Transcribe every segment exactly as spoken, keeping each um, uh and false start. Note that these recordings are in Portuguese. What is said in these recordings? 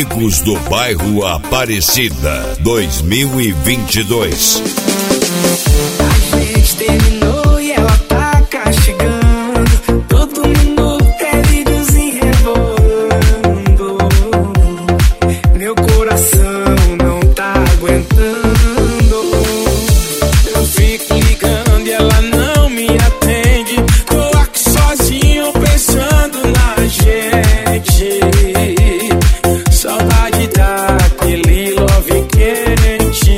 Amigos do Bairro Aparecida dois mil e vinte e dois. A gente terminou e ela tá castigando. Todo mundo quer videozinho rebolando. Meu coração não tá aguentando. Eu fico ligando e ela não me atende. Tô aqui sozinho pensando na gente. Saudade daquele love quente.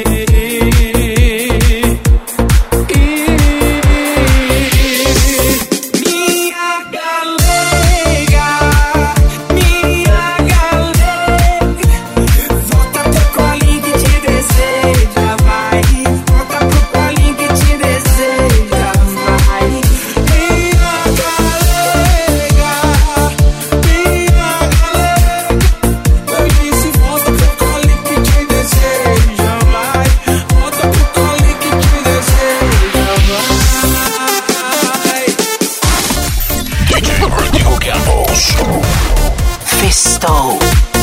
Minha galega, minha galega, volta pro colinho que te deseja, vai. Volta pro colinho que te deseja, vai. Minha galega, minha galega, eu disse volta pro colinho que te deseja, vai. Volta pro colinho que te deseja, vai. D J Rodrigo Campos. Festo.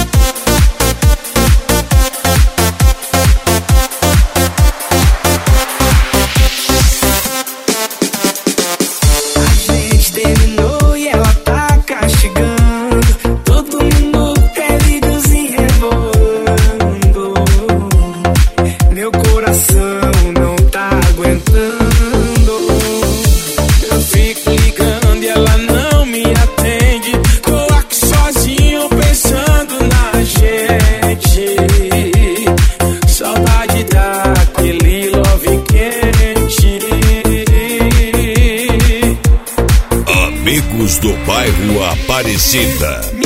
A gente terminou e ela tá castigando. Todo mundo quer videozinho rebolando. Meu coração não tá aguentando. Eu fico ligando e ela não me atende. Tô aqui sozinho pensando na gente. Saudade daquele love quente. Amigos do Bairro Aparecida.